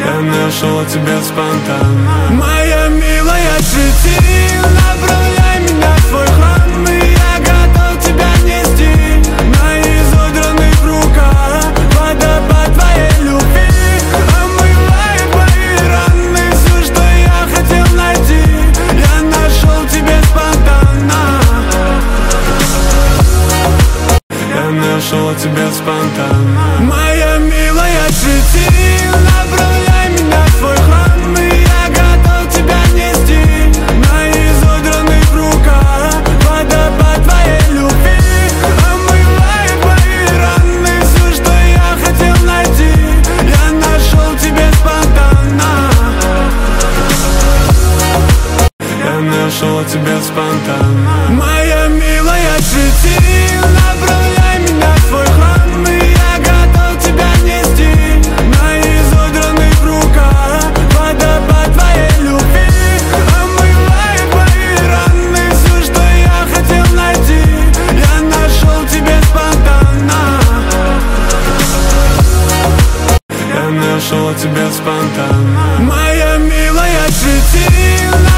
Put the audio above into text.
Я нашел тебя спонтанно. Моя милая, жити, направляй меня в свой храм, и я готов тебя нести на изодранных руках. Водопад твоей любви омывает мои раны. Все, что я хотел найти, я нашел тебе спонтанно. Я нашел тебя спонтанно. Моя милая, жити, направляй меня в свой храм, и я готов тебя нести на изодранных руках. Водопад твоей любви омывает мои раны. Все, что я хотел найти, я нашел тебе спонтанно. Я нашел тебя спонтанно. Моя милая, жити, направляй меня в свой храм, и я готов тебя нести на изодранных руках. Водопад твоей любви омывает мои раны. Все, что я хотел найти, я нашел тебе спонтанно. Я нашел тебя спонтанно. Моя милая, жити.